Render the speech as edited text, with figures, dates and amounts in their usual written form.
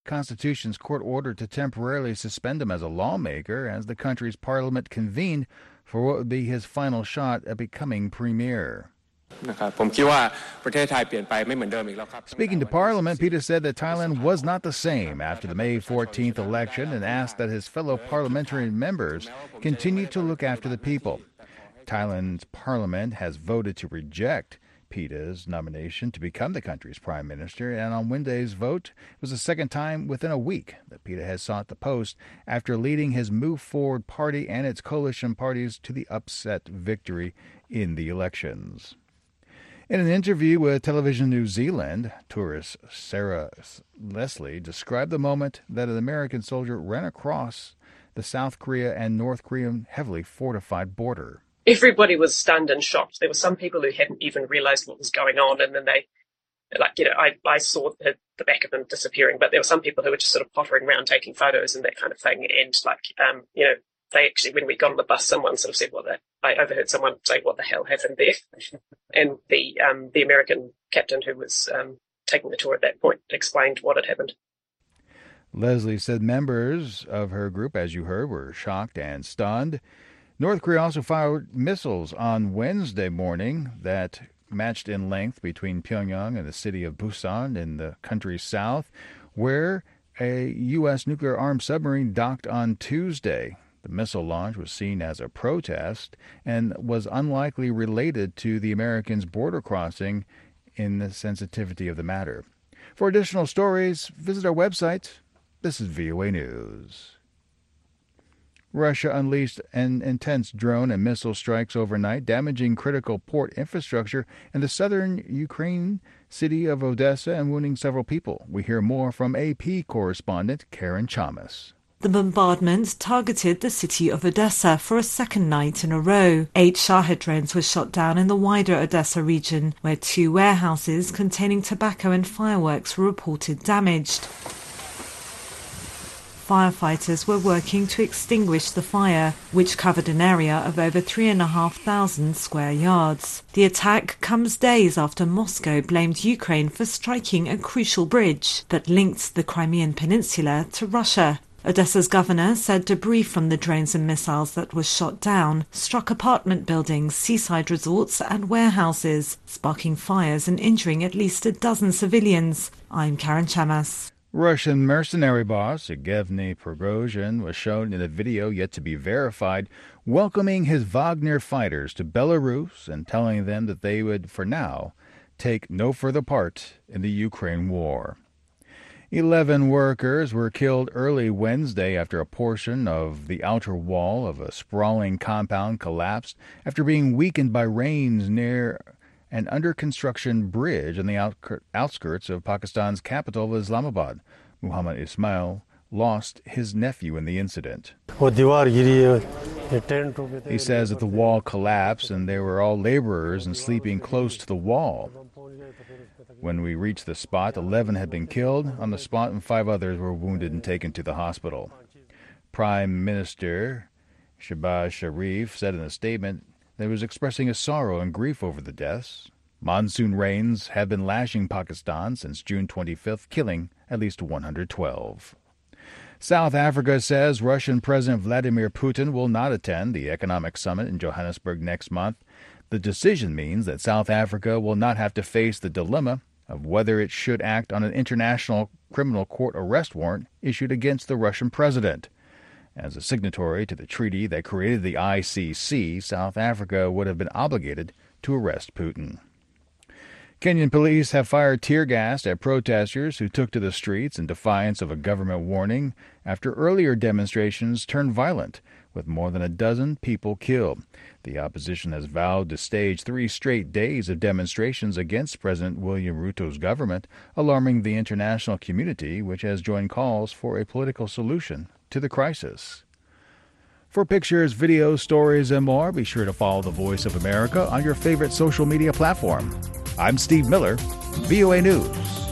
Constitution's court ordered to temporarily suspend him as a lawmaker as the country's parliament convened for what would be his final shot at becoming premier. Speaking to Parliament, Peter said that Thailand was not the same after the May 14th election and asked that his fellow parliamentary members continue to look after the people. Thailand's parliament has voted to reject Pita's nomination to become the country's prime minister, and on Wednesday's vote, it was the second time within a week that Pita has sought the post after leading his Move Forward party and its coalition parties to the upset victory in the elections. In an interview with Television New Zealand, tourist Sarah Leslie described the moment that an American soldier ran across the South Korea and North Korean heavily fortified border. Everybody was stunned and shocked. There were some people who hadn't even realized what was going on, and then they, I saw the back of them disappearing, but there were some people who were just sort of pottering around taking photos and that kind of thing, and they actually, when we got on the bus, someone sort of said, I overheard someone say, what the hell happened there? And the American captain who was taking the tour at that point explained what had happened. Leslie said members of her group, as you heard, were shocked and stunned. North Korea also fired missiles on Wednesday morning that matched in length between Pyongyang and the city of Busan in the country's south, where a U.S. nuclear-armed submarine docked on Tuesday. The missile launch was seen as a protest and was unlikely related to the Americans' border crossing in the sensitivity of the matter. For additional stories, visit our website. This is VOA News. Russia unleashed an intense drone and missile strikes overnight, damaging critical port infrastructure in the southern Ukraine city of Odessa and wounding several people. We hear more from AP correspondent Karen Chamas. The bombardment targeted the city of Odessa for a second night in a row. 8 Shahed drones were shot down in the wider Odessa region, where 2 warehouses containing tobacco and fireworks were reported damaged. Firefighters were working to extinguish the fire, which covered an area of over 3,500 square yards. The attack comes days after Moscow blamed Ukraine for striking a crucial bridge that linked the Crimean Peninsula to Russia. Odessa's governor said debris from the drones and missiles that were shot down struck apartment buildings, seaside resorts and warehouses, sparking fires and injuring at least a dozen civilians. I'm Karen Chamas. Russian mercenary boss Yevgeny Prigozhin was shown in a video yet to be verified welcoming his Wagner fighters to Belarus and telling them that they would, for now, take no further part in the Ukraine war. 11 workers were killed early Wednesday after a portion of the outer wall of a sprawling compound collapsed after being weakened by rains near an under-construction bridge on the outskirts of Pakistan's capital of Islamabad. Muhammad Ismail lost his nephew in the incident. He says that the wall collapsed and they were all laborers and sleeping close to the wall. When we reached the spot, 11 had been killed on the spot and 5 others were wounded and taken to the hospital. Prime Minister Shehbaz Sharif said in a statement that he was expressing his sorrow and grief over the deaths. Monsoon rains have been lashing Pakistan since June 25th, killing at least 112. South Africa says Russian President Vladimir Putin will not attend the economic summit in Johannesburg next month. The decision means that South Africa will not have to face the dilemma of whether it should act on an international criminal court arrest warrant issued against the Russian president. As a signatory to the treaty that created the ICC, South Africa would have been obligated to arrest Putin. Kenyan police have fired tear gas at protesters who took to the streets in defiance of a government warning after earlier demonstrations turned violent, with more than a dozen people killed. The opposition has vowed to stage 3 straight days of demonstrations against President William Ruto's government, alarming the international community, which has joined calls for a political solution to the crisis. For pictures, videos, stories, and more, be sure to follow The Voice of America on your favorite social media platform. I'm Steve Miller, VOA News.